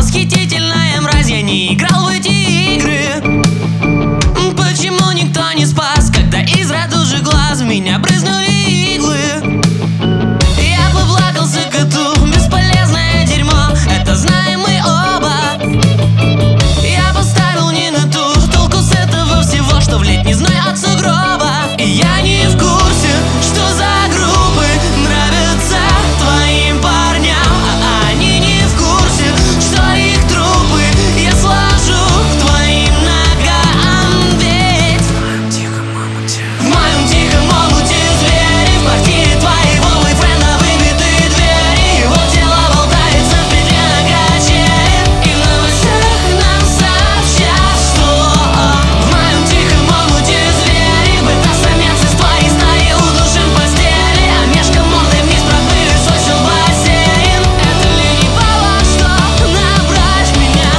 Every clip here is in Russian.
Восхитительная мразь, я не играл в эти игры. Почему никто не спас, когда из радужек глаз в меня брызнули иглы? Я поплакался коту, бесполезное дерьмо, это знаем мы оба. Я поставил не на ту, толку с этого всего, что в летний зной от сугроба. И я не в курсе, что за группы нравятся твоим парням, а они не в курсе, что их трупы я сложу к твоим ногам. Ведь в моем тихом омуте звери, в квартире твоего бойфренда выбитые двери, его тело болтается в петле на качеле, и в новостях нам сообщат, что в моем тихом омуте звери, бета-самец из твоей стаи удушен в постели, а мешка мордой вниз пропылесосил бассейн. Это ли не повод, что набрать меня?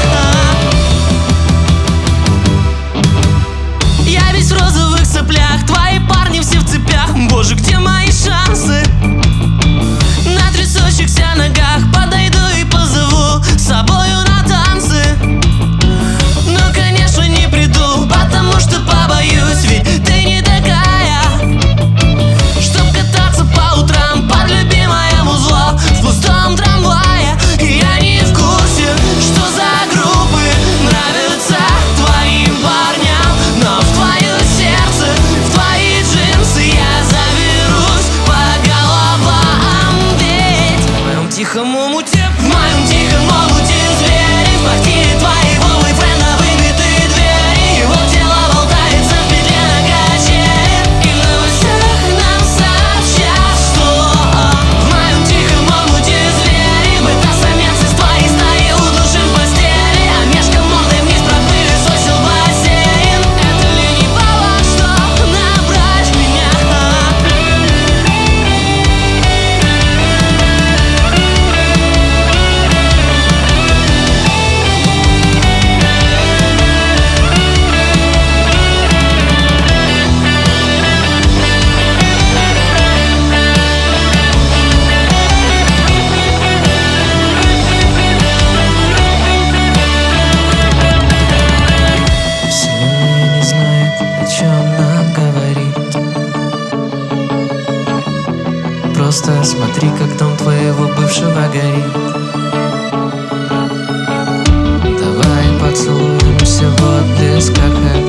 Я весь в розовых соплях, твои парни все в цепях. Боже, где мои шансы? На трясущихся ногах подойду и позову с собою на танцы. Но, конечно, не приду, потому что побоюсь, ведь ты не такая, чтоб кататься по утрам под любимое музло в пустом трамвае. И я не в курсе, что за группы нравятся твоим парням, но в твое сердце, в твои джинсы я заберусь по головам. Ведь в моем тихом омуте, в моем тихом омуте звери, в квартире твоего бойфренда выбитые двери, его тело болтается в петле на качеле, и в новостях нам сообщат, что в моем тихом омуте звери, бета-самец из твоей стаи удушен в постели, а мешка мордой вниз пропылесосил бассейн. Это ли не повод, что набрать меня? Вселенная не знает, о чем нам говорит. Просто смотри, как дом твоего бывшего горит. Давай поцелуемся в отблесках